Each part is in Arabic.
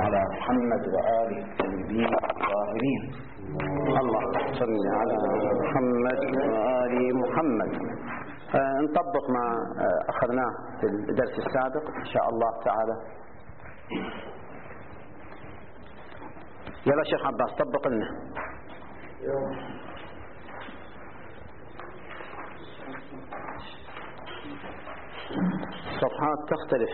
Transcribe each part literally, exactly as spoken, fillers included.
على محمد وآله الطيبين الطاهرين. اللهم صل على محمد وآل محمد. آه نطبق ما آه أخذناه في الدرس السابق إن شاء الله تعالى. يلا شيخ عباس طبق لنا. الصفحات تختلف.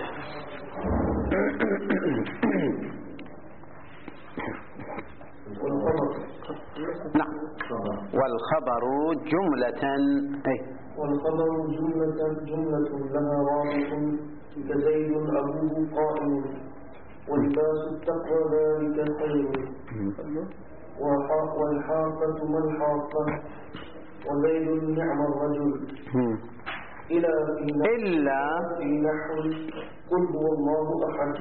نعم. والخبر جملة أي والخبر جملة جملة لها رابط كزيد أبوه قائم ولباس التقوى ذلك خير والحافة ما الحافة وزيد نعم الرجل إلا في إلا في نحو قل هو الله أحد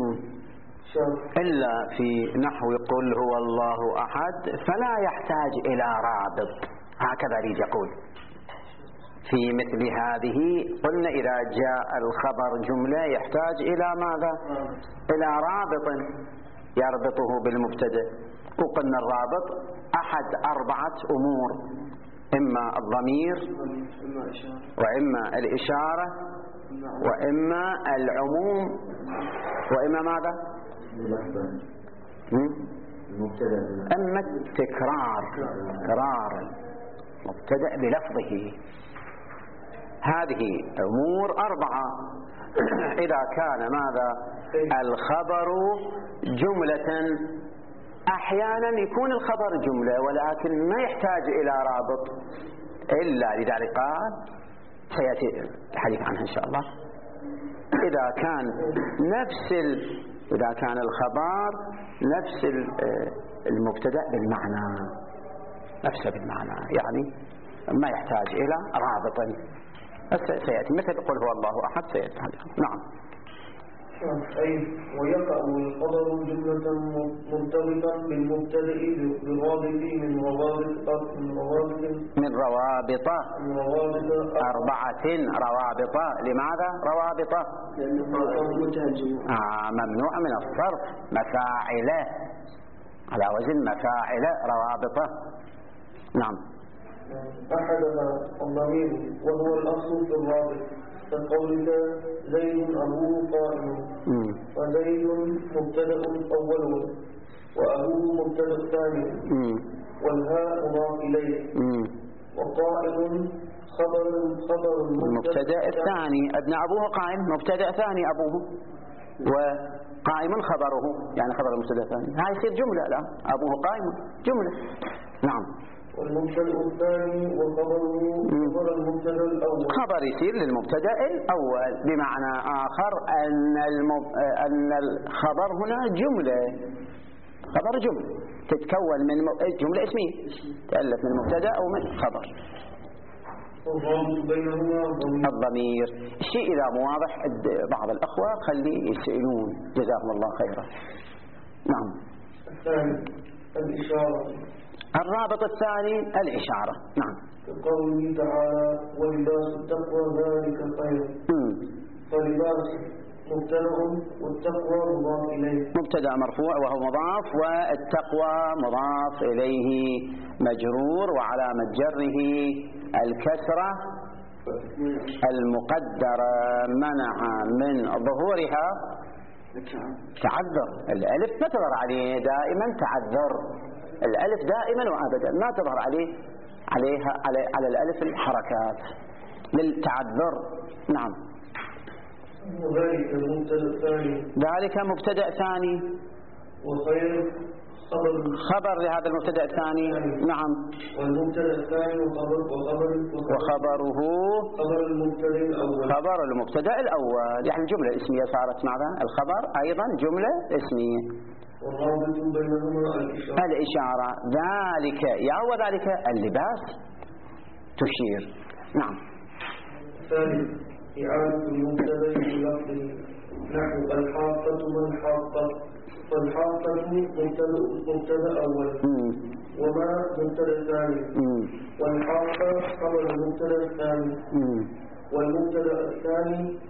إلا في نحو قل هو الله أحد فلا يحتاج إلى رابط. هكذا يريد يقول في مثل هذه. قلنا إذا جاء الخبر جملة يحتاج إلى ماذا؟ إلى رابط يربطه بالمبتدأ. وقلنا الرابط أحد أربعة أمور: إما الضمير وإما الإشارة وإما العموم وإما ماذا؟ أما التكرار تكرار مبتدأ بلفظه. هذه أمور أربعة. إذا كان ماذا؟ الخبر جملة. أحيانا يكون الخبر جملة ولكن ما يحتاج إلى رابط إلا لذلك قال سيأتي الحديث عنها إن شاء الله. إذا كان نفس ال... إذا كان الخبر نفس المبتدأ بالمعنى نفسه بالمعنى يعني ما يحتاج إلى رابط. سيأتي مثل قل هو الله أحد سيأتي. نعم. أي ويقع الخبر جملة مرتبطا بالمبتدأ برابط من روابط من روابط من روابط من روابط أربعة روابط. لماذا روابط؟ آه ممنوع من الصرف. مفاعلة على وزن مفاعلة روابط. نعم. أحدها الضمير وهو الأصل في الرابط كقولك زيد أبوه قائم وزيد مبتدأ أول وأبوه مبتدأ ثاني والهاء مضاف إليه وقائم خبر خبر المبتدأ الثاني. ابن أبوه قائم مبتدأ ثاني أبوه وقائم خبره يعني خبر المبتدأ الثاني. هاي يصير جملة. لا أبوه قائم جملة. نعم. والمبتدأ الثاني وخبره خبر المبتدأ الأول. خبر يصير للمبتدأ الأول بمعنى آخر أن المب... أن الخبر هنا جملة. خبر جملة تتكون من جملة اسمية تألف من مبتدأ أو من خبر. والرابط بينهما الضمير. الشيء إذا مو واضح بعض الأخوة خلي يسألون جزاهم الله خيرا. نعم. الثاني الإشارة. الرابط الثاني الإشارة. نعم. كقوله تعالى ولباس التقوى ذلك خير. فلباس مبتدأ والتقوى مضاف إليه. مبتدأ مرفوع وهو مضاف والتقوى مضاف إليه مجرور وعلامة جره الكسرة المقدرة منع من ظهورها تعذر. الألف ما تظهر عليه دائما تعذر. الألف دائما وأبدا ما تظهر عليه عليها على, على الألف الحركات للتعذر. نعم. وذلك مبتدأ ثاني. ذلك مبتدأ ثاني وخير خبر خبر لهذا المبتدأ الثاني. نعم. والمبتدأ الثاني وخبر وخبر وخبره خبر المبتدأ الأول. خبر المبتدأ الأول يعني جملة اسمية صارت ماذا؟ الخبر أيضا جملة اسمية. والرابط بينهما الإشارة. الإشارة. ذلك يا وذلك اللباس تشير. نعم. ثالث إعادة المبتدأ بلفظه نحو الحافة ما الحافة. فالحافة مبتدأ مبتدأ أول وما مبتدأ ثاني والحافة خبر المبتدأ الثاني والمبتدأ الثاني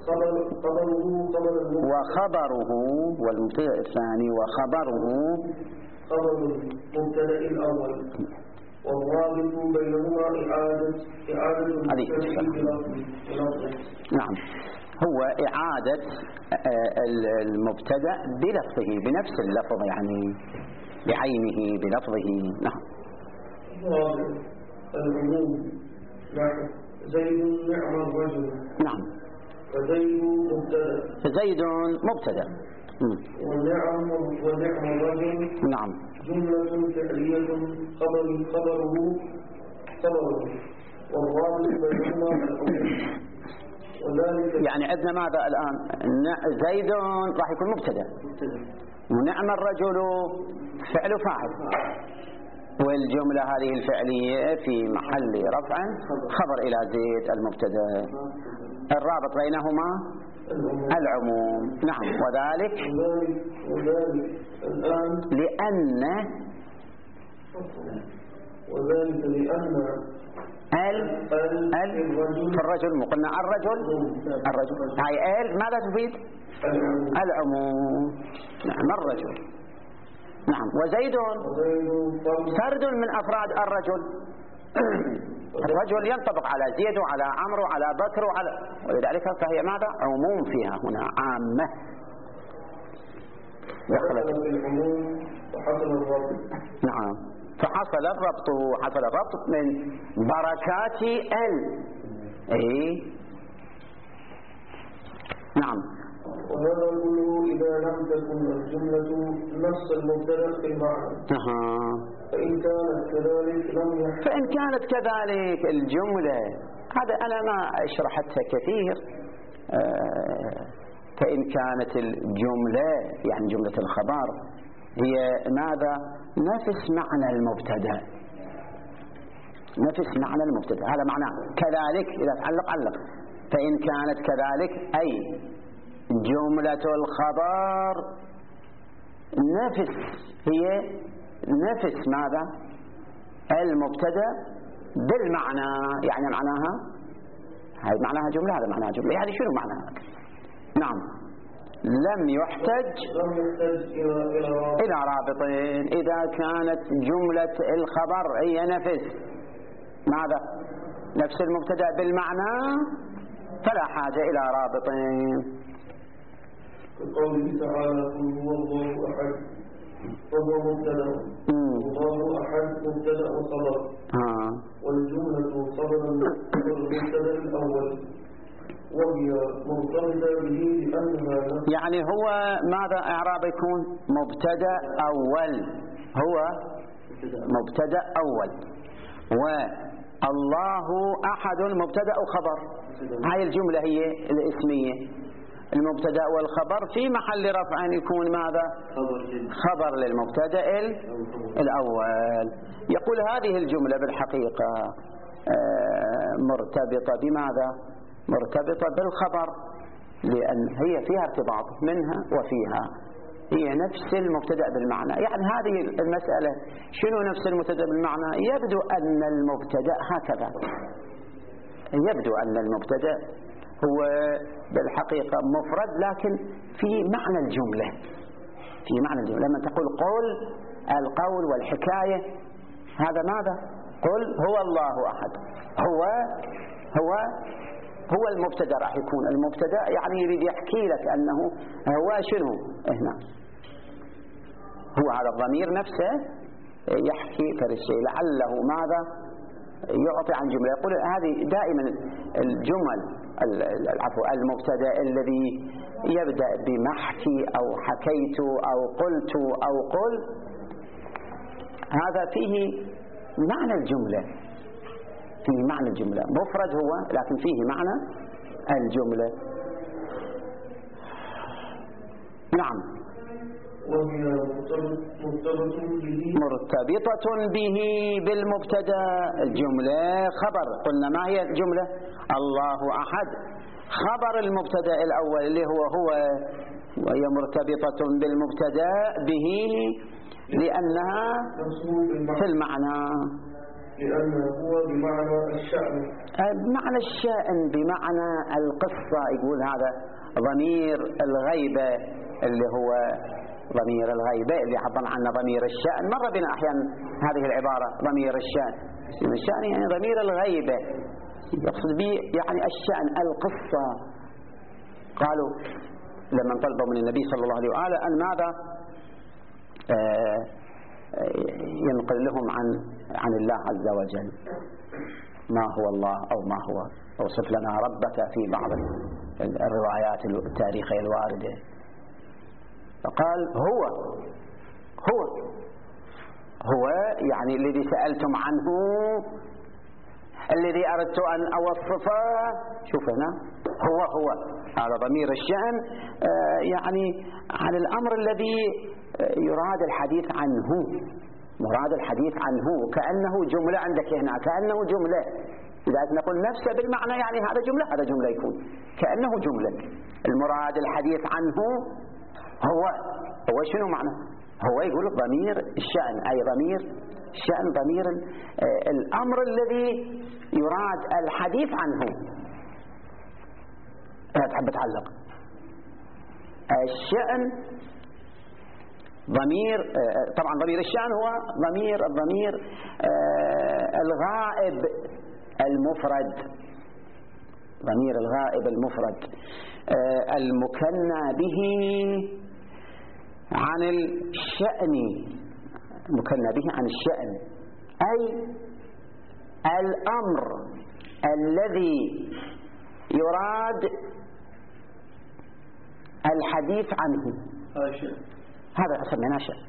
خبره خبر المبتدأ وخبره والمبتدأ الثاني وخبره خبر المبتدأ الأول والرابط بينهما إعادة إعادة المبتدأ بلفظه. نعم، هو إعادة المبتدأ بلفظه بنفس اللفظ، يعني بعينه بلفظه. نعم. الرابع العموم نحو زيد نعم الرجل. نعم. فزيد مبتدأ فزيد مبتدأ ونعم ونعم الرجل نعم جملة فعلية خبر خبره خبره والرابط بينهما العموم. وذلك يعني عندنا ماذا الآن؟ زيد راح يكون مبتدأ ونعم الرجل فعل فاعل، والجملة هذه الفعلية في محل رفع خبر إلى زيد المبتدأ، الرابط بينهما العموم. نعم. وذلك وذلك الآن لأن وذلك لأن ال ال في الرجل قلنا الرجل الرجل هاي ال ماذا تفيد؟ العموم. نعم الرجل. نعم. وزيد فرد من أفراد الرجل. الرجل ينطبق على زيد وعلى عمرو وعلى بكر وعلى، ولذلك فهي ماذا؟ عموم فيها هنا عامة. دخلت العموم وحصل الربط. نعم. فحصل الربط حصل الربط من بركات ال. اي نعم. وهذا كله إذا لم تكن الجملة نفس المبتدأ في المعنى. أها. فإن كانت كذلك لم يحصل. فإن كانت كذلك الجملة، هذا أنا ما شرحتها كثير. آه فإن كانت الجملة يعني جملة الخبر هي ماذا؟ نفس معنى المبتدأ، نفس معنى المبتدأ، هذا معناه كذلك. إذا تعلق علق. فإن كانت كذلك أي جملة الخبر نفس هي نفس ماذا؟ المبتدأ بالمعنى، يعني معناها هاي معناها جملة، هذا معناها جملة، يعني شنو معناها؟ نعم. لم يحتج إلى رابط. إذا كانت جملة الخبر هي نفس ماذا؟ نفس المبتدأ بالمعنى فلا حاجة إلى رابط. قوله تعالى قل هو الله أحد فهو مبتدأ، الله أحد مبتدأ وخبر، والجملة خبر المبتدأ الأول وهي مرتبطة به لأنها يعني هو ماذا إعراب يكون؟ مبتدأ أول، هو مبتدأ أول، والله أحد مبتدأ وخبر. هاي الجملة هي الاسمية، المبتدأ والخبر في محل رفع يكون ماذا؟ خبر للمبتدأ الأول. يقول هذه الجملة بالحقيقة مرتبطة بماذا؟ مرتبطة بالخبر، لأن هي فيها ارتباط منها وفيها، هي نفس المبتدأ بالمعنى. يعني هذه المسألة شنو نفس المبتدأ بالمعنى؟ يبدو أن المبتدأ هكذا، يبدو أن المبتدأ هو بالحقيقة مفرد لكن في معنى الجملة، في معنى الجملة. لما تقول قل القول والحكاية هذا ماذا؟ قل هو الله أحد، هو هو هو المبتدأ راح يكون. المبتدأ يعني يريد يحكي لك أنه هو شنو هنا، هو هذا الضمير نفسه يحكي كالشيء لعله ماذا يعطي عن جملة. يقول هذه دائما الجمل العفو المبتدأ الذي يبدأ بمحكي أو حكيت أو قلت أو قل، هذا فيه معنى الجملة، فيه معنى الجملة، مفرد هو لكن فيه معنى الجملة. نعم. وهي مرتبطة به بالمبتدا. الجملة خبر، قلنا ما هي الجملة؟ الله أحد خبر المبتدا الأول اللي هو هو، وهي مرتبطة بالمبتدا به لأنها في المعنى، لأنه هو بمعنى الشأن. بمعنى الشأن، بمعنى القصة. يقول هذا ضمير الغيبة اللي هو ضمير الغيبة اللي عبر عنه ضمير الشأن. مر بنا أحيانا هذه العبارة ضمير الشأن. الشأن يعني ضمير الغيبة، يقصد به يعني الشأن القصة. قالوا لما طلبوا من النبي صلى الله عليه وآله أن ماذا آه ينقل لهم عن عن الله عز وجل، ما هو الله أو ما هو، اوصف لنا ربك في بعض الروايات التاريخية الواردة. فقال هو هو هو يعني الذي سألتم عنه، الذي أردت أن أوصفه. شوف هنا هو هو هذا ضمير الشأن، آه يعني عن الأمر الذي يراد الحديث عنه، مراد الحديث عنه، كأنه جملة عندك هنا، كأنه جملة. لذلك نقول نفسه بالمعنى يعني هذا جملة، هذا جملة يكون كأنه جملة. المراد الحديث عنه هو هو شنو معنى؟ هو يقول ضمير الشأن، أي ضمير الشأن ضمير الأمر الذي يراد الحديث عنه. لا تحب تعلق الشأن ضمير، طبعا ضمير الشأن هو ضمير الضمير الغائب المفرد، ضمير الغائب المفرد المكنى به عن الشأن، مكنى به عن الشأن، أي الأمر الذي يراد الحديث عنه. هذا سميناه شأن.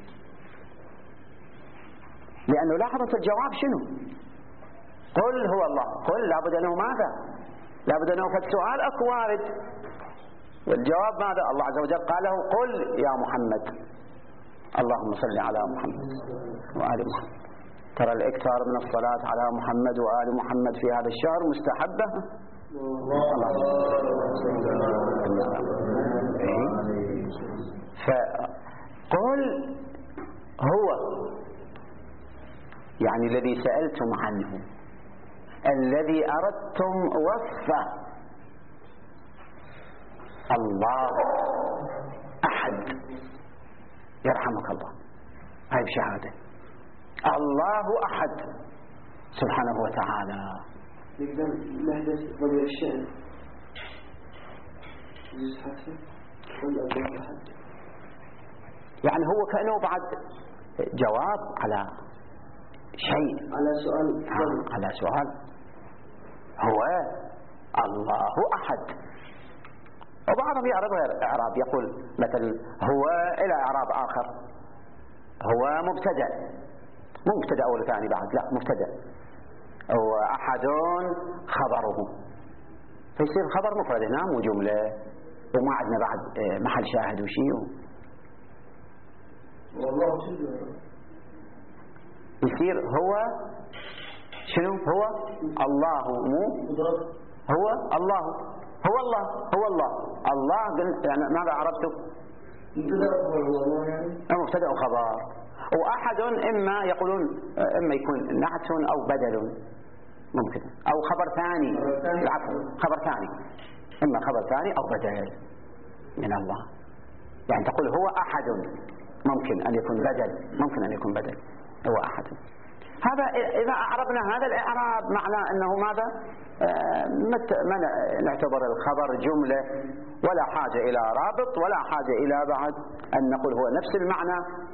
لأنه لاحظت الجواب شنو؟ قل هو الله. قل لابد أنه ماذا؟ لابد أنه فد سؤال أكو وارد، والجواب ماذا؟ الله عز وجل قال له قل يا محمد اللهم صل على محمد وآل محمد. ترى الإكثار من الصلاة على محمد وآل محمد في هذا الشهر مستحبة. فقل هو يعني الذي سألتم عنه، الذي أردتم وصفه، الله أحد. يرحمك الله، هاي بشهادة الله أحد سبحانه وتعالى. نقدر نحدث ضمير الشأن يعني هو كأنه بعد جواب على شيء، على سؤال على سؤال. هو الله أحد. وبعضهم يعرض غير إعراب، يقول مثلا هو إلى إعراب آخر، هو مبتدأ، مو مبتدأ أول ثاني بعد، لا مبتدأ، هو أحد خبره، فيصير خبر مفرد هنا مو جملة، وما عندنا بعد محل شاهد وشيء. والله يصير هو شنو؟ هو الله، مو هو الله، هو الله، هو الله. الله يعني ماذا عرفته؟ مبتدأ وخبر. وأحد إما يقولون إما يكون نعت أو بدل، ممكن، أو خبر ثاني، العفو خبر ثاني، إما خبر ثاني أو بدل من الله. يعني تقول هو أحد، ممكن أن يكون بدل، ممكن أن يكون بدل، هو أحد. هذا إذا أعربنا هذا الإعراب معناه أنه ماذا؟ ما نعتبر الخبر جملة ولا حاجة إلى رابط ولا حاجة إلى بعد أن نقول هو نفس المعنى.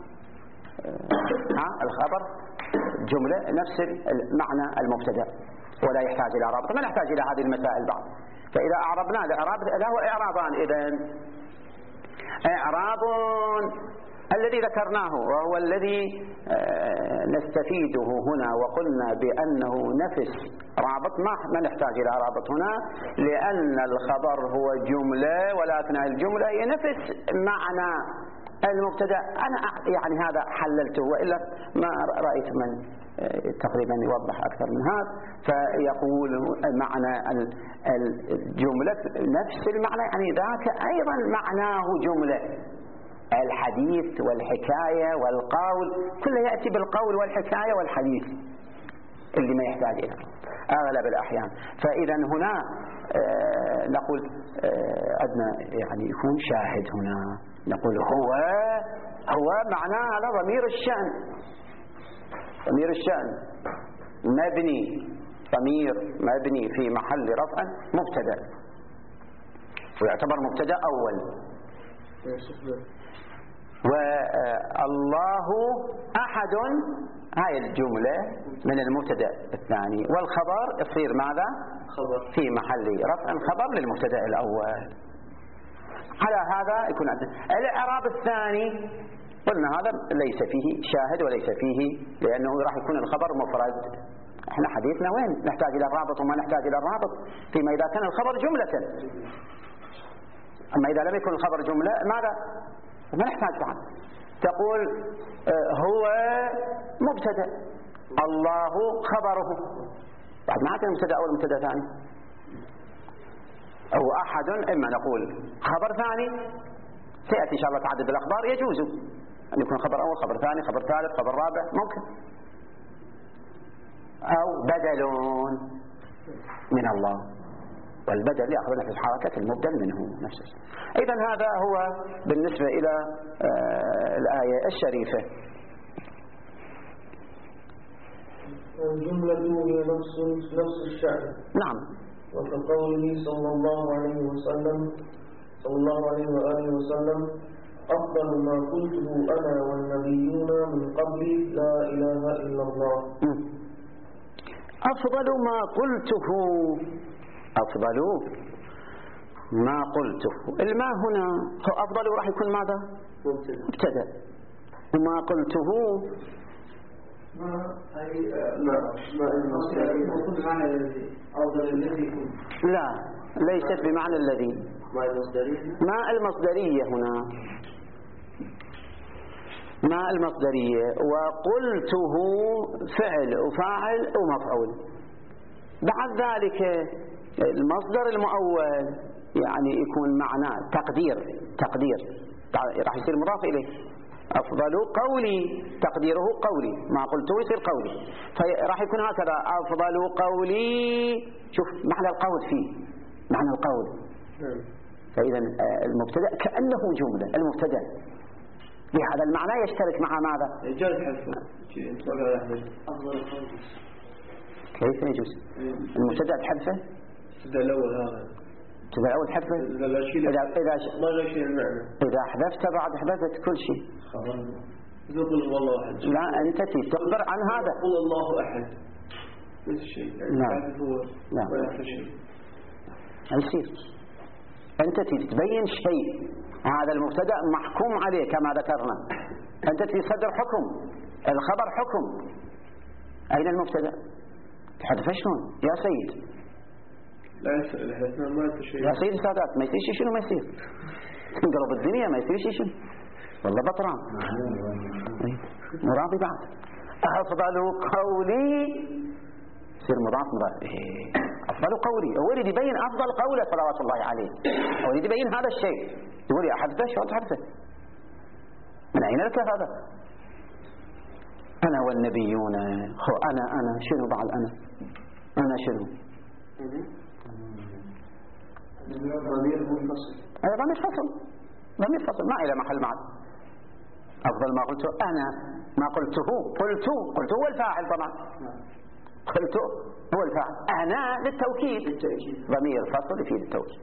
ها الخبر جملة نفس المعنى المبتدأ ولا يحتاج إلى رابط، ما نحتاج إلى هذه المسائل بعد. فإذا أعربنا الإعراب له إعرابان، إذن إعراب الذي ذكرناه وهو الذي نستفيده هنا، وقلنا بأنه نفس رابط، ما نحتاج إلى رابط هنا لأن الخبر هو جملة، ولكن الجملة هي نفس معنى المبتدأ. أنا يعني هذا حللته، وإلا ما رأيت من تقريبا يوضح أكثر من هذا. فيقول معنى الجملة نفس المعنى، يعني ذاك أيضا معناه جملة. الحديث والحكاية والقول كله يأتي بالقول والحكاية والحديث اللي ما يحتاج إلى. أغلب الأحيان. فإذا هنا آه نقول آه عندنا يعني يكون شاهد هنا، نقول هو هو معناه على ضمير الشأن، ضمير الشأن مبني، ضمير مبني في محل رفع مبتدأ، ويعتبر مبتدأ أول. والله أحد هاي الجملة من المبتدأ الثاني، والخبر يصير ماذا؟ خبر في محل رفع خبر للمبتدأ الأول. على هذا يكون عندنا الإعراب الثاني، قلنا هذا ليس فيه شاهد وليس فيه، لأنه راح يكون الخبر مفرد. احنا حديثنا وين نحتاج إلى الرابط وما نحتاج إلى الرابط؟ فيما إذا كان الخبر جملة. أما إذا لم يكن الخبر جملة ماذا؟ ما نحتاج بعد. تقول هو مبتدأ، الله خبره، بعد ما عندنا مبتدأ أول مبتدأ ثاني. أو أحد، إما نقول خبر ثاني، سيأتي إن شاء الله تعدد الأخبار، يجوز أن يكون خبر أول خبر ثاني خبر ثالث خبر رابع، ممكن. أو بدل من الله، والبدل يأخذ نفس حركة المبدل منه نفسه. إذا هذا هو بالنسبة إلى آه الآية الشريفة. الجملة هي نفس نفس الشأن. نعم. وكقوله صلى الله عليه وسلم صلى الله عليه وآله وسلم أفضل ما قلته أنا والنبيون من قبلي لا إله إلا الله. أفضل ما قلته، أفضل ما قلته، الماء هنا هو أفضل راح يكون ماذا؟ مبتدأ. وما قلته ما أي ما ما المصدر بمعنى الذي أفضل الذي كنت. لا، ليست بمعنى الذي. ما المصدرية؟ ما المصدرية هنا، ما المصدرية. وقلته فعل وفاعل ومفعول. بعد ذلك المصدر المؤول يعني يكون معناه تقدير، تقدير راح يصير مضاف إليه. أفضل قولي تقديره قولي، ما قلته يصير قولي، فراح يكون هكذا أفضل قولي. شوف معنى القول فيه، معنى القول. فإذا المبتدأ كأنه جملة، المبتدأ بهذا المعنى يشترك مع ماذا؟ يجوز حذفه. أفضل قولي كيف يجوز؟ المبتدأ بحذفه؟ المبتدأ الأول هذا. تبقى الأول حذفه؟ إذا إذا إذا ما لا شيء المعنى. إذا حذفت بعد حذفت كل شيء. قل والله أحد. لا أنت تخبر عن هذا. قل الله أحد. نفس الشيء. نعم. هو نعم. ولا شيء. يصير. أنت تبين شيء، هذا المبتدأ محكوم عليه كما ذكرنا. أنت تصدر حكم، الخبر حكم. أين المبتدأ؟ تحذف شلون يا سيد؟ لا يسأل احنا ما انت شيء يا سيد السادات ما يصير شيء، شنو ما يصير؟ تنقلب الدنيا ما يصير شيء، شنو والله بطران مراضي بعد. أفضل قولي يصير مضاف مضاف. إيه. أفضل قولي هو يريد يبين أفضل قوله صلوات الله عليه، هو يريد يبين هذا الشيء. يقول يا حذفه شو تحذفه؟ من أين لك هذا؟ أنا والنبيون، هو أنا أنا شنو بعد أنا أنا شنو؟ ضمير منفصل. هذا ضمير فصل، ضمير فصل ما إلى محل معه. أفضل ما قلته أنا، ما قلته قلت قلت هو الفاعل طبعا، قلت هو الفاعل، أنا للتوكيد، ضمير فصل يفيد التوكيد.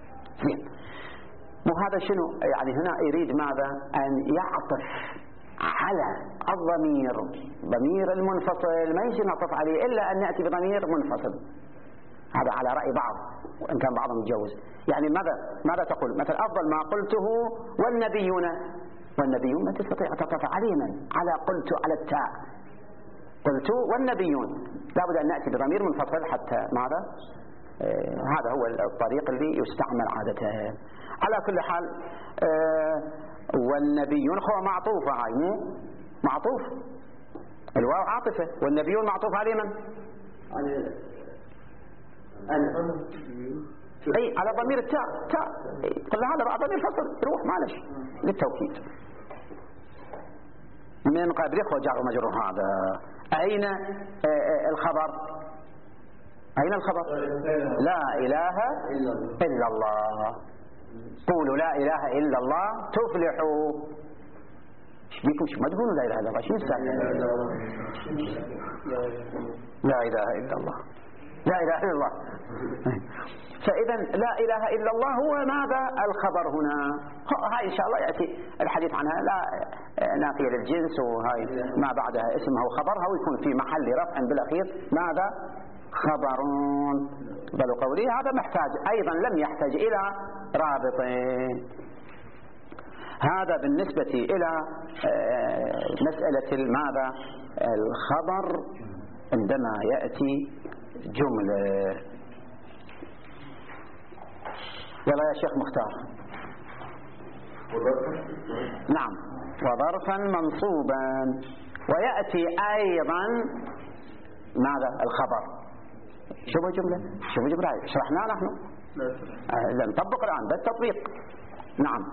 مو هذا شنو يعني هنا يريد ماذا؟ أن يعطف على الضمير، ضمير المنفصل ما يجي نعطف عليه إلا أن نأتي بضمير منفصل. هذا على رأي بعض وإن كان بعضهم يتجوز. يعني ماذا ماذا تقول؟ مثلا أفضل ما قلته والنبيون، والنبيون ما تستطيع تعطف عليه من؟ على قلت على التاء، قلت والنبيون لابد أن نأتي بضمير منفصل حتى ماذا؟ آه هذا هو الطريق اللي يستعمل عادة. على كل حال آه والنبيون هو معطوفة، هاي مو معطوف، الواو عاطفة، والنبيون معطوف عليه من؟ على أنا أي على ضمير التاء، تاء قل هذا بعد ضمير فصل يروح معلش للتوكيد. من قبل يخرج جار ومجرور. هذا أين الخبر؟ أين الخبر؟ لا إله إلا الله. قولوا لا إله إلا الله تفلحوا. ايش بيكم ما تقولوا لا إله إلا الله؟ شو السالفة؟ لا إله إلا الله، لا إله إلا الله. فإذا لا إله إلا الله هو ماذا؟ الخبر هنا. هاي إن شاء الله يأتي الحديث عنها، لا نافية للجنس، وهاي ما بعدها اسمها وخبرها، ويكون في محل رفع بالأخير ماذا؟ خبرون. بل قولي هذا محتاج أيضا، لم يحتاج إلى رابطين. هذا بالنسبة إلى مسألة ماذا؟ الخبر عندما يأتي جملة. يلا يا شيخ مختار. نعم، وظرفا منصوبا، ويأتي أيضا ماذا؟ الخبر. شوفوا جملة، شوفوا جملة شرحناها نحن، لا نطبق الآن بالتطبيق. نعم.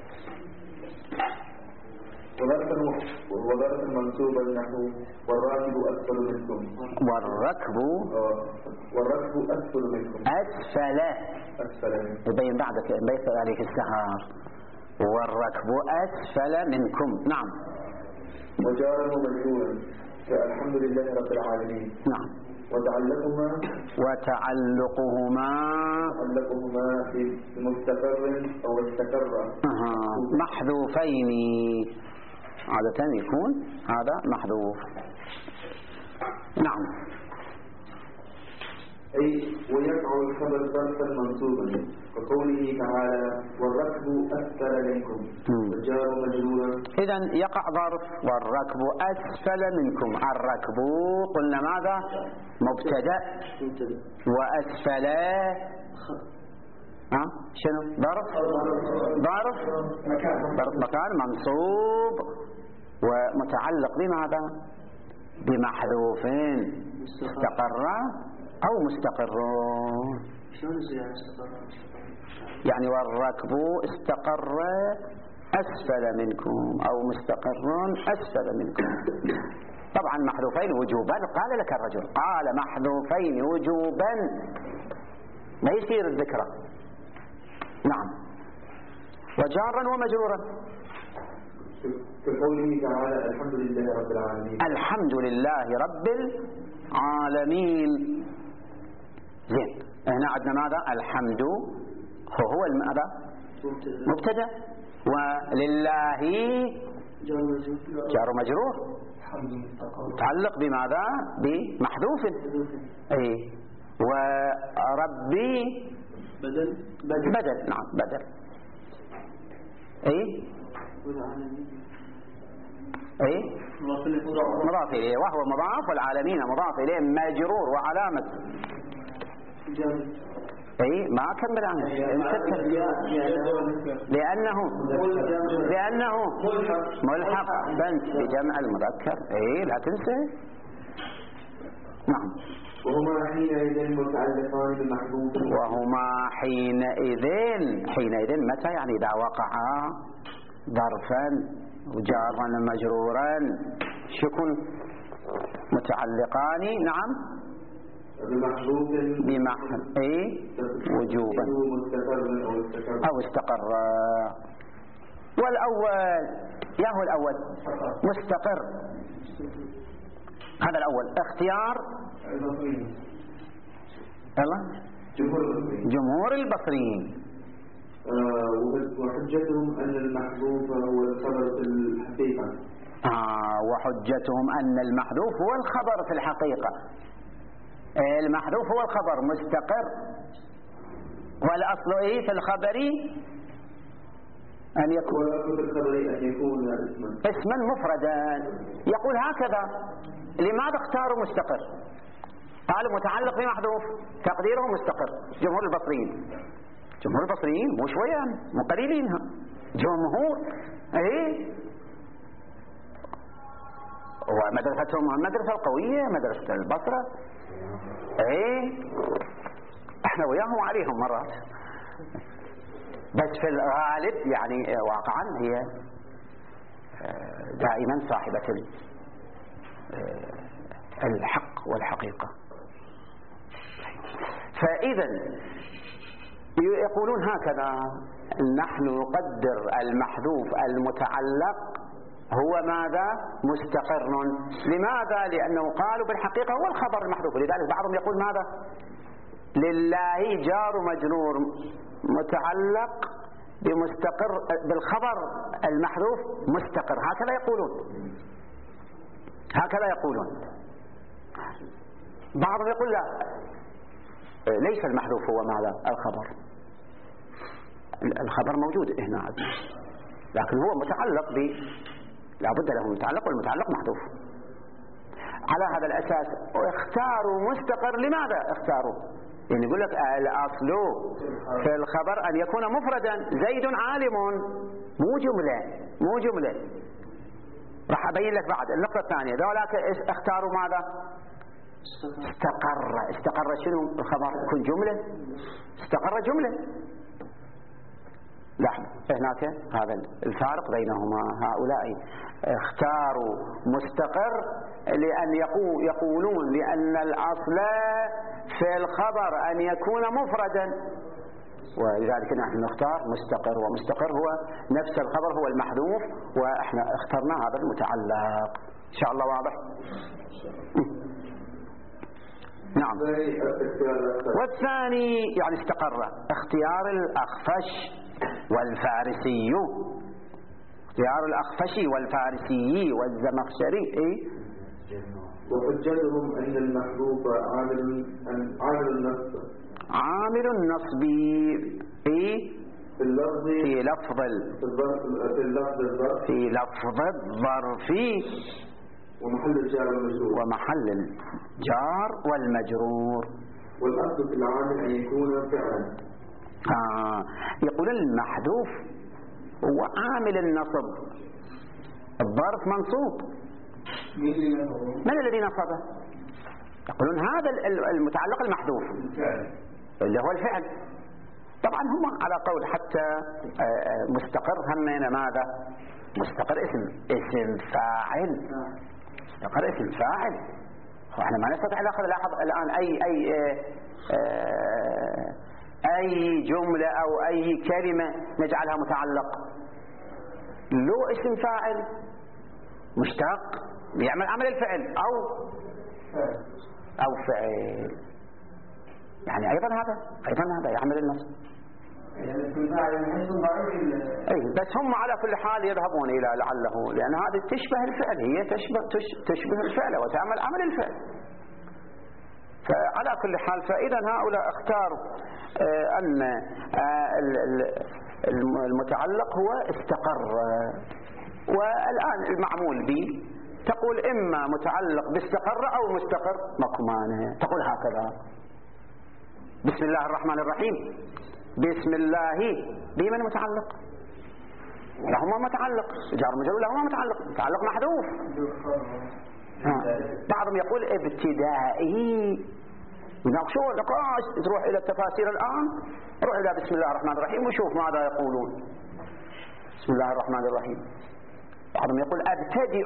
وظرفا منصوبا نحو والراكب أسفل منكم. والركب والركب أسفل منكم. أسفل أسفل يبين بعدك يبين عليك السهار. والركب أسفل منكم. نعم. وجارا ومجرورا فالحمد لله رب العالمين. نعم. وتعلقهما وتعلقهما تعلقهما بمستقر أو استقر محذوفين. عادة يكون هذا محذوف. نعم. أي ويقع الخبر ظرفا منصوبا كقوله تعالى والركب أسفل منكم والجار مجرورا. إذن يقع ظرف والركب أسفل منكم. الركب قلنا ماذا؟ مبتدأ، وأسفل ها شنو؟ ظرف ظرف ظرف مكان منصوب ومتعلق بماذا؟ بمحذوف استقر أو مستقر. يعني والركب استقر أسفل منكم أو مستقر أسفل منكم. طبعا محذوفين وجوبا. قال لك الرجل قال محذوفين وجوبا، ما يصير الذكرى. نعم. وجارا ومجرورا كقوله تعالى الحمد لله رب العالمين. الحمد لله رب العالمين. زين، هنا عندنا ماذا؟ الحمد هو الماذا؟ مبتدأ، ولله جار مجرور متعلق بماذا؟ بمحذوف. اي وربي بدل بدل. نعم بدل. اي اي مضاف اليه، وهو مضاف، والعالمين مضاف اليه مجرور وعلامة اي ما كمل عنه لأنه لأنه ملحق بنت بجمع المذكر. اي لا تنسى. نعم. وهما حينئذ متعلقان بمحذوف. وهما حينئذ. حينئذ متى؟ يعني إذا وقعا ظرفا وجارا مجرورا شكون؟ متعلقان. نعم. بمحذوف بمحذوف اي وجوبا او استقر. والاول يا هو الاول مستقر. هذا الاول اختيار يلا جمهور البصريين. وحجتهم أن المحذوف هو الخبر في الحقيقة. آه وحجتهم أن المحذوف هو الخبر في الحقيقة. المحذوف هو الخبر مستقر، والأصل إيه في الخبر؟ أن يكون في الخبر أن يكون اسما اسما مفردا. يقول هكذا. لماذا اختاروا مستقر؟ قالوا متعلق بمحذوف تقديره مستقر. جمهور البصريين جمهور البصريين مو شوية، مو قليلينها، جمهور. ايه ومدرستهم المدرسة القوية مدرسة البصرة. ايه احنا وياهم عليهم مرات، بس في الغالب يعني واقعا هي دائما صاحبة الحق والحقيقة. فإذا يقولون هكذا: نحن نقدر المحذوف المتعلق هو ماذا؟ مستقر. لماذا؟ لأنه قالوا بالحقيقة هو الخبر المحذوف. لذلك بعضهم يقول ماذا؟ لله جار مجرور متعلق بمستقر بالخبر المحذوف مستقر. هكذا يقولون هكذا يقولون بعضهم يقول لا، ليس المحذوف هو ماذا؟ الخبر. الخبر موجود هنا عندنا، لكن هو متعلق ب لا بد له متعلق، والمتعلق محذوف. على هذا الأساس اختاروا مستقر. لماذا اختاروا؟ يعني يقول لك الأصل في الخبر أن يكون مفردا. زيد عالم، مو جملة مو جملة. راح أبين لك بعد النقطة الثانية. ذولاك اختاروا ماذا؟ استقر. استقر شنو الخبر؟ يكون جملة. استقر جملة. لاحظ هناك هذا الفارق بينهما. هؤلاء اختاروا مستقر لأن يقولون لأن الأصل في الخبر أن يكون مفردا، ولذلك نحن نختار مستقر. ومستقر هو نفس الخبر، هو المحذوف، وإحنا اخترنا هذا المتعلق. إن شاء الله واضح؟ نعم. والثاني يعني استقر اختيار الأخفش والفارسي. اختيار الأخفشي والفارسي والزمخشري. إيه؟ وحجتهم أن المحذوف عامل عامل النصب عامل النصب إيه؟ في اللفظ في لفظ في اللفظ الظرف في لفظ الظرف ومحل الجار والمجرور ومحل الجار والمجرور. والأصل في العامل أن يكون فعلا. آه. يقول المحذوف هو عامل النصب. الظرف منصوب. من الذي نصبه؟ يقولون هذا المتعلق المحذوف اللي هو الفعل. طبعا هم على قول حتى مستقر همنا ماذا؟ مستقر اسم اسم فاعل. مستقر اسم فاعل. واحنا ما نستطيع ناخذ لاحظ الآن أي أي أي جملة أو أي كلمة نجعلها متعلق لو اسم فاعل مشتق يعمل عمل الفعل أو أو فعل. يعني أيضا هذا أيضا هذا يعمل النصب. أي بس هم على كل حال يذهبون إلى لعله، لأن هذه تشبه الفعل، هي تشبه تشبه الفعل وتعمل عمل الفعل. فعلى كل حال فإذا هؤلاء اختاروا أن المتعلق هو استقر. والآن المعمول به تقول إما متعلق باستقر أو مستقر مكمانه. تقول هكذا: بسم الله الرحمن الرحيم. بسم الله بمن متعلق؟ لهما متعلق. جار مجرور لهما متعلق. متعلق محذوف. بعضهم يقول ابتدائي. يناقشون نقاش. تروح إلى التفاسير الآن، روح إلى بسم الله الرحمن الرحيم وشوف ماذا يقولون. بسم الله الرحمن الرحيم. بعضهم يقول أبتدئ،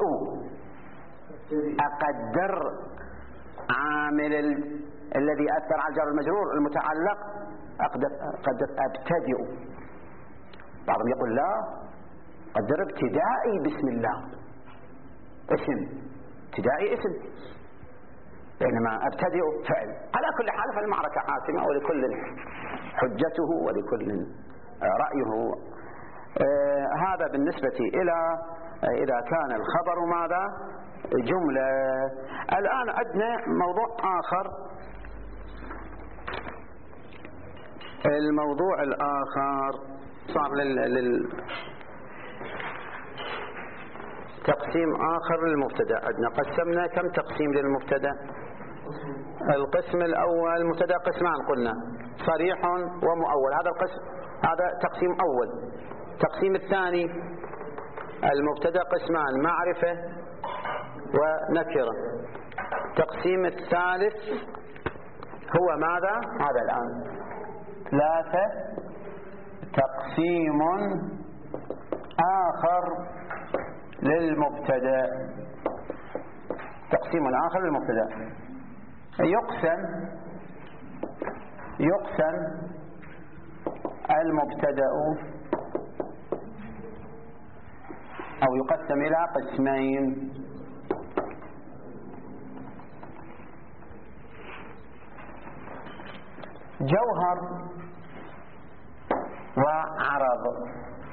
أقدر عامل ال... الذي أثر على الجار المجرور المتعلق، أقدر أقدر أبتدئ. بعضهم يقول لا، قدر ابتدائي بسم الله اسم، ابتدائي اسم، بينما أبتدئ فعل. على كل حال فالمعركة حاسمة، ولكل حجته ولكل رأيه. آه هذا بالنسبة إلى إذا كان الخبر ماذا؟ جملة. الآن عندنا موضوع آخر. الموضوع الآخر صار لل, لل... تقسيم آخر للمبتدا. عندنا قسمنا كم تقسيم للمبتدا؟ القسم الأول مبتدا قسمان قلنا، صريح ومؤول. هذا القسم هذا تقسيم أول. التقسيم الثاني المبتدا قسمان، معرفة ونكرة. التقسيم الثالث هو ماذا؟ هذا الآن ثلاثة. تقسيم آخر للمبتدا. تقسيم آخر للمبتدا يقسم يقسم المبتدأ أو يقسم إلى قسمين. جوهر وعرض.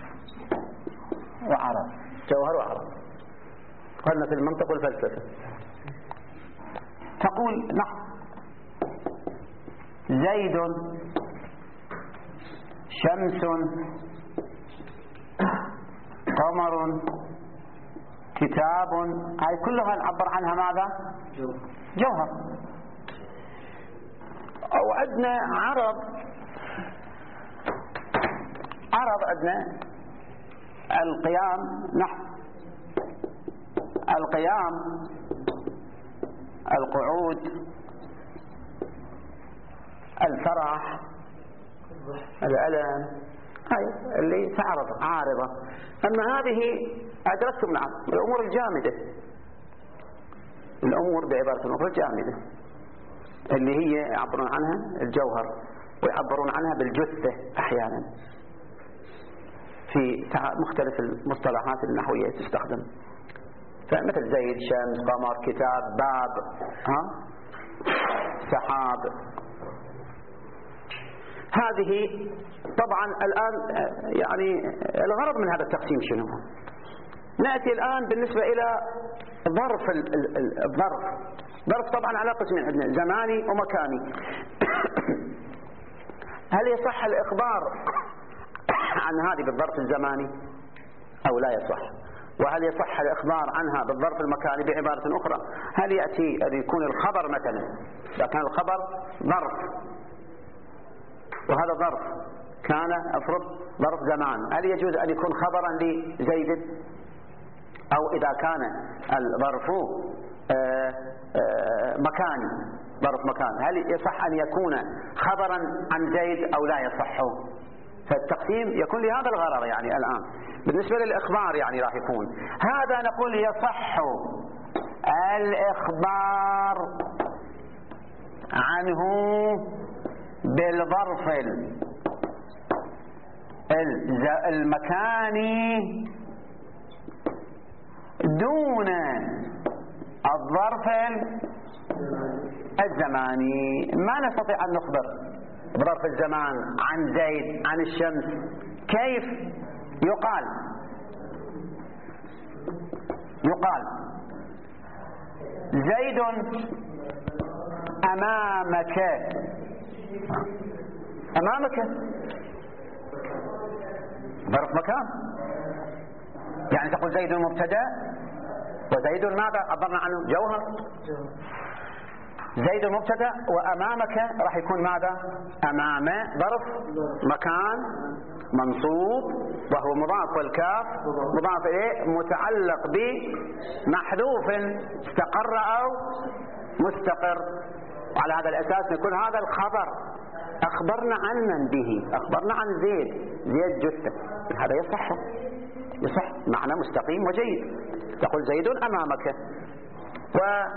وعرض جوهر وعرض قلنا في المنطق والفلسفة. تقول نحن زيد شمس قمر كتاب، هاي كلها نعبر عنها ماذا؟ جوهر. أو عندنا عرض. عرض عندنا القيام، نحن القيام القعود الفرح الألم، هاي اللي تعرض عارضة. أما هذه أدركتم نعم الأمور الجامدة، الأمور بعبارة أخرى الجامدة اللي هي يعبرون عنها الجوهر، ويعبرون عنها بالجثة أحيانا في مختلف المصطلحات النحوية تستخدم. فمثل زيد شمس قمر كتاب باب ها سحاب. هذه طبعا الآن يعني الغرض من هذا التقسيم شنو؟ نأتي الآن بالنسبة إلى ظرف الظرف. ظرف طبعا على قسمين عندنا، زماني ومكاني. هل يصح الإخبار عن هذه بالظرف الزماني أو لا يصح؟ وهل يصح الإخبار عنها بالظرف المكاني؟ بعبارة أخرى، هل يأتي أن يكون الخبر مثلا، إذا كان الخبر ظرف وهذا ظرف كان أفرض ظرف زمان، هل يجوز أن يكون خبرا لزيد؟ أو إذا كان الظرف مكاني ظرف مكان، هل يصح أن يكون خبرا عن زيد أو لا يصح؟ فالتقسيم يكون لهذا الغرض يعني الآن بالنسبة للإخبار يعني راح يكون هذا. نقول يصح الإخبار عنه بالظرف المكاني دون الظرف الزماني. ما نستطيع أن نخبر بظرف الزمان عن زيد عن الشمس. كيف يقال؟ يقال زيد أمامك. أمامك ظرف مكان، يعني تقول زيد مبتدأ وزيد ماذا عبرنا عنه؟ جوهر. زيد مبتدأ وأمامك راح يكون ماذا؟ أمام ظرف مكان منصوب وهو مضاف، والكاف مضاف إليه متعلق بمحذوف استقر أو مستقر. وعلى هذا الأساس نقول هذا الخبر أخبرنا عن من به؟ أخبرنا عن زيد. زيد جثة، هذا يصح يصح معنى مستقيم وجيد. تقول زيد أمامك. و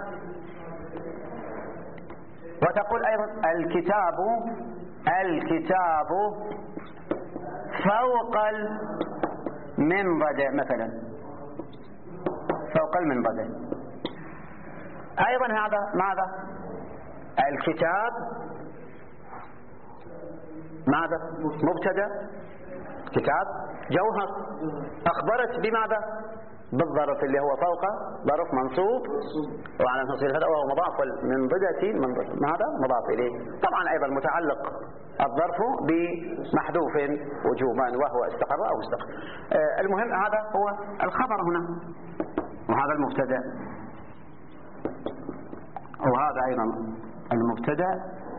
وتقول أيضا الكتاب الكتاب فوق المنضدة مثلا، فوق المنضدة. أيضا هذا ماذا؟ الكتاب ماذا؟ مبتدأ، كتاب جوهر، أخبرت بماذا؟ بالظرف اللي هو فوق، ظرف منصوب وعلى تصير هذا وهو مضاف والمنضدة ماذا؟ مضاف إليه. طبعا أيضا متعلق الظرف بمحذوف وجوبا وهو استقر أو استقر. آه المهم هذا هو الخبر هنا، وهذا المبتدأ، وهذا أيضا المبتدأ،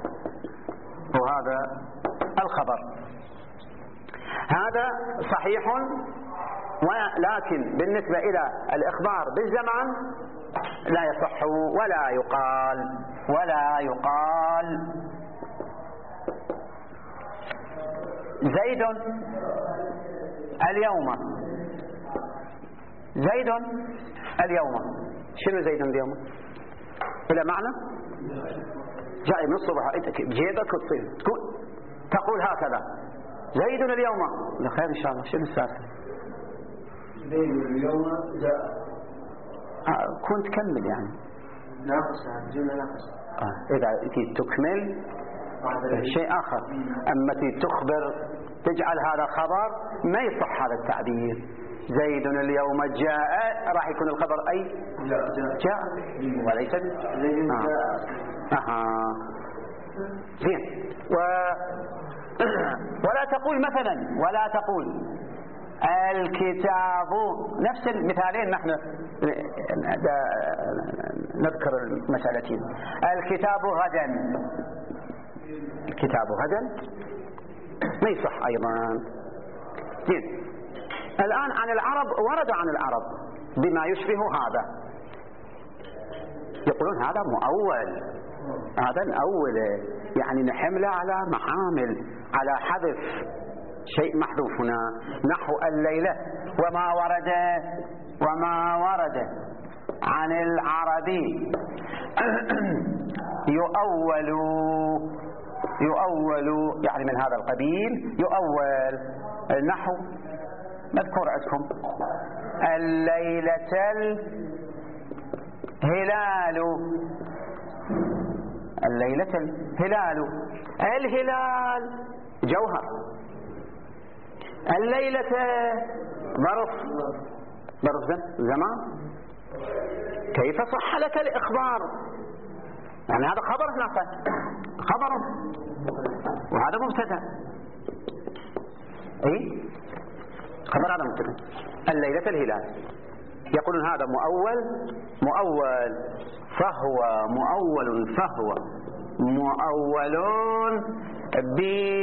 وهذا الخبر. هذا صحيح، ولكن بالنسبة إلى الإخبار بالزمان لا يصح ولا يقال ولا يقال. زيد اليوم، زيد اليوم، شنو زيد اليوم؟ إلى معنى جاي من الصبح بجيبك تقول تقول هكذا زيد اليوم، لا خير إن شاء الله، شنو السالفة؟ زيد اليوم جاء. آه كنت كمل يعني ناقصة جملة ناقصة. آه إذا تي تكمل شيء آخر، أما تي تخبر تجعل هذا خبر ما يصح هذا التعبير. زيد اليوم جاء راح يكون الخبر أي جاء جاء وليس زيد آه. جاء. أها زين. و ولا تقول مثلا ولا تقول الكتاب، نفس المثالين نحن نذكر المسألتين. الكتاب غدا، الكتاب غدا ما يصح أيضا. زين. الآن عن العرب، ورد عن العرب بما يشبه هذا، يقولون هذا مؤول، هذا الأول يعني نحمله على محامل، على حذف شيء محذوف هنا، نحو الليلة. وما ورد وما ورد عن العربي يؤول يؤول يعني من هذا القبيل، يؤول النحو مذكور عندكم الليلة الهلال، الليلة الهلال، الهلال جوهر، الليلة ظرف، ظرف زمان. كيف صح لك الإخبار؟ يعني هذا خبر هناك خبر وهذا مبتدا. اي خبر هذا مبتدا. الليلة الهلال، يقولون هذا مؤول، مؤول فهو مؤول فهو مؤول ب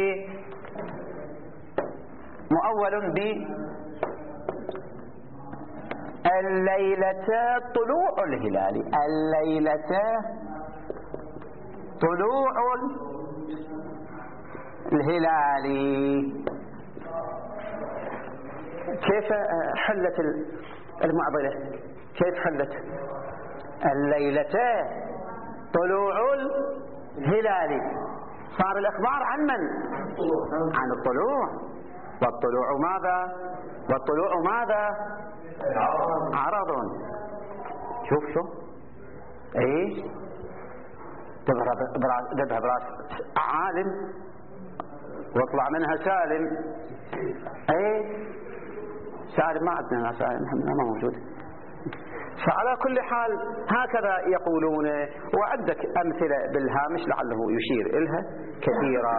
مؤول ب الليلة طلوع الهلال، الليلة طلوع الهلال. كيف حلت المعضلة؟ كيف حلت؟ الليلة طلوع الهلال، صار الإخبار عن من؟ عن الطلوع، والطلوع ماذا؟ والطلوع ماذا؟ عرض. شوف شوف ايه تذهب براس عالم واطلع منها سالم. ايه سالم ما عندنا سالم، احنا ما موجود. فعلى كل حال هكذا يقولون. وعندك أمثلة بالهامش لعله يشير إلها كثيرة.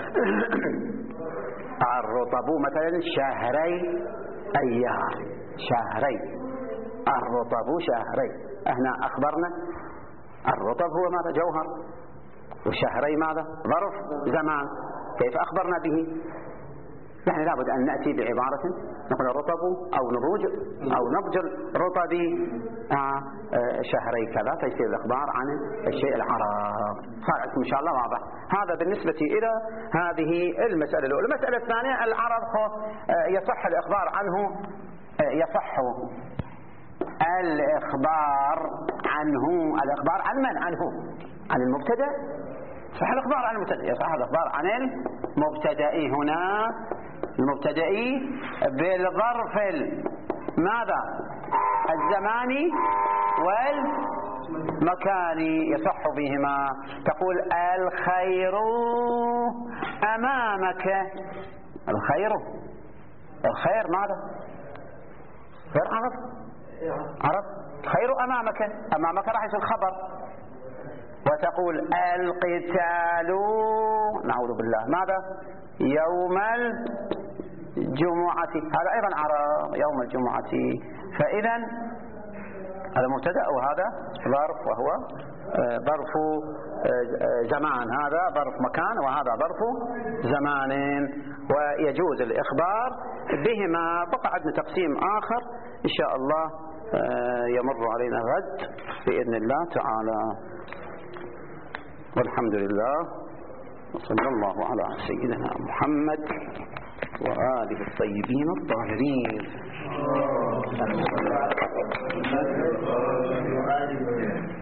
الرطب مثلا شهري أيار، شهري، الرطب شهري. احنا أخبرنا الرطب هو ماذا؟ جوهر، وشهري ماذا؟ ظرف زمان. كيف أخبرنا به؟ يعني لابد أن نأتي بعبارة نقول الرطب أو نضوج أو نضج الرطب آه آه شهري كذا، فيصير الإخبار عن الشيء العرب. صار عندكم إن شاء الله واضح. هذا بالنسبة إلى هذه المسألة الأولى. المسألة الثانية العرب آه يصح الإخبار عنه، آه يصح الإخبار عنه، الإخبار عن من؟ عنه عن المبتدأ. صح الإخبار عن المبتدأ، يصح الإخبار عن المبتدأ. هنا المبتدأ بالظرف ماذا؟ الزماني والمكاني، يصح بهما. تقول الخير أمامك، الخير، الخير ماذا؟ خير عرب، عرب. خير أمامك، أمامك راح يصير خبر. وتقول القتال، نعوذ بالله، ماذا؟ يوم الجمعة، هذا أيضا عرب، يوم الجمعة. فإذا هذا مبتدأ وهذا ظرف، وهو ظرف زمان، هذا ظرف مكان وهذا ظرف زمان. ويجوز الإخبار بهما. بقى عندنا تقسيم آخر إن شاء الله يمر علينا غد بإذن الله تعالى. والحمد لله، وصلى الله على سيدنا محمد وآله الطيبين الطاهرين.